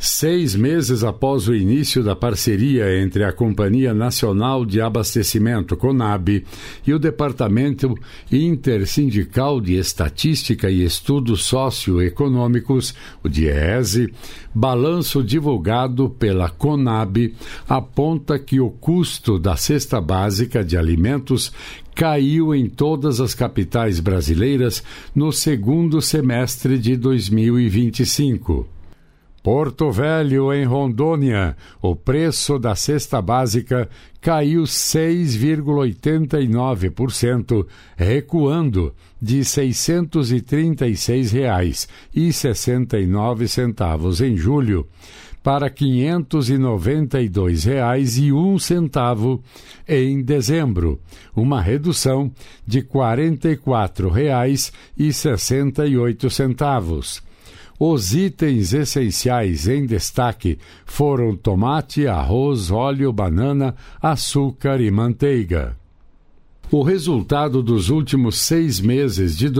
6 meses após o início da parceria entre a Companhia Nacional de Abastecimento, CONAB, e o Departamento Intersindical de Estatística e Estudos Socioeconômicos, o DIEESE, balanço divulgado pela CONAB aponta que o custo da cesta básica de alimentos caiu em todas as capitais brasileiras no segundo semestre de 2025. Porto Velho, em Rondônia, o preço da cesta básica caiu 6,89%, recuando de R$ 636,69 em julho para R$ 592,01 em dezembro, uma redução de R$ 44,68. Os itens essenciais em destaque foram tomate, arroz, óleo, banana, açúcar e manteiga. O resultado dos últimos 6 meses de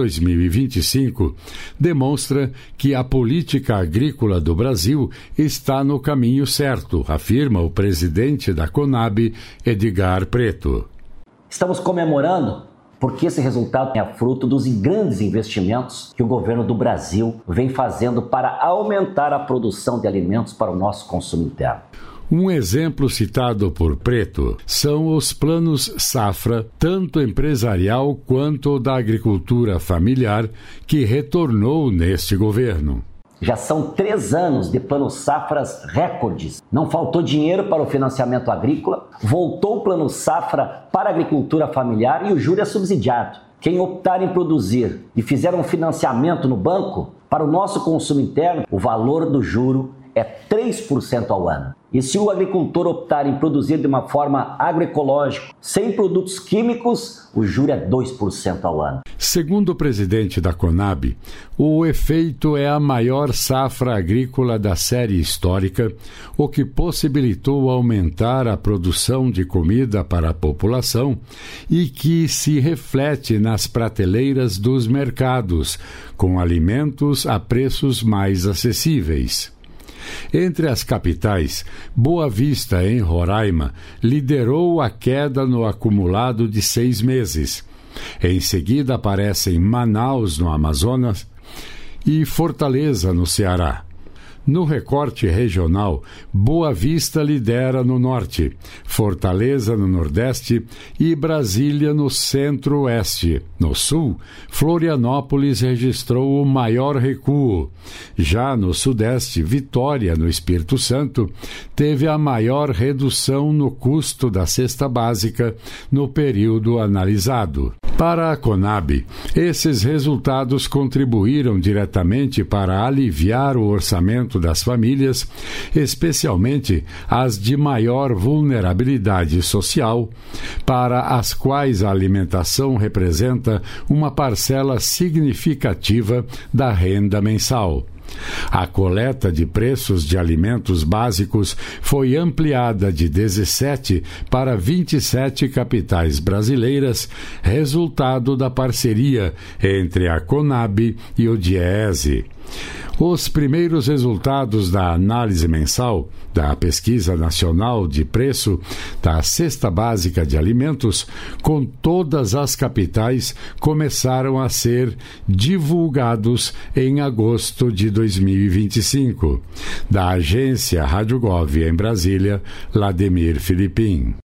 2025 demonstra que a política agrícola do Brasil está no caminho certo, afirma o presidente da CONAB, Edgar Preto. Estamos comemorando porque esse resultado é fruto dos grandes investimentos que o governo do Brasil vem fazendo para aumentar a produção de alimentos para o nosso consumo interno. Um exemplo citado por Preto são os planos safra, tanto empresarial quanto da agricultura familiar, que retornou neste governo. Já são 3 anos de plano safras recordes. Não faltou dinheiro para o financiamento agrícola, voltou o plano safra para a agricultura familiar e o juro é subsidiado. Quem optar em produzir e fizer um financiamento no banco, para o nosso consumo interno, o valor do juro é 3% ao ano. E se o agricultor optar em produzir de uma forma agroecológica, sem produtos químicos, o juro é 2% ao ano. Segundo o presidente da CONAB, o efeito é a maior safra agrícola da série histórica, o que possibilitou aumentar a produção de comida para a população e que se reflete nas prateleiras dos mercados, com alimentos a preços mais acessíveis. Entre as capitais, Boa Vista, em Roraima, liderou a queda no acumulado de 6 meses. Em seguida aparecem Manaus, no Amazonas, e Fortaleza, no Ceará. No recorte regional, Boa Vista lidera no norte, Fortaleza no nordeste e Brasília no centro-oeste. No sul, Florianópolis registrou o maior recuo. Já no sudeste, Vitória, no Espírito Santo, teve a maior redução no custo da cesta básica no período analisado. Para a CONAB, esses resultados contribuíram diretamente para aliviar o orçamento das famílias, especialmente as de maior vulnerabilidade social, para as quais a alimentação representa uma parcela significativa da renda mensal. A coleta de preços de alimentos básicos foi ampliada de 17 para 27 capitais brasileiras, resultado da parceria entre a CONAB e o DIEESE. Os primeiros resultados da análise mensal da Pesquisa Nacional de Preço da Cesta Básica de Alimentos, com todas as capitais, começaram a ser divulgados em agosto de 2025. Da agência Rádio Gov em Brasília, Lademir Filipim.